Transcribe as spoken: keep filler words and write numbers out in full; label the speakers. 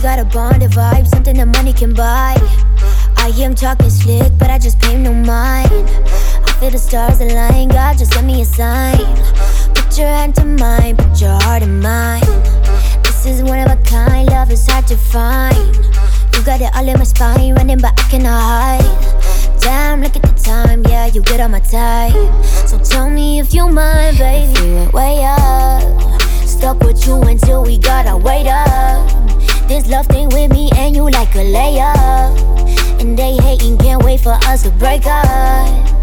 Speaker 1: got a bonded vibe, something that money can buy. I am talking slick, but I just pay no mind. I feel the stars align, God just send me a sign. Put your hand to mine, put your heart in mine. This is one of a kind, love is hard to find. You got it all in my spine, running but I cannot hide. Damn, look at the time, yeah, you get on my type. So tell me if you mind, baby. If you went way up, stuck with you until we got our weight up. This love thing with me and you like a layup. And they hating, can't wait for us to break up.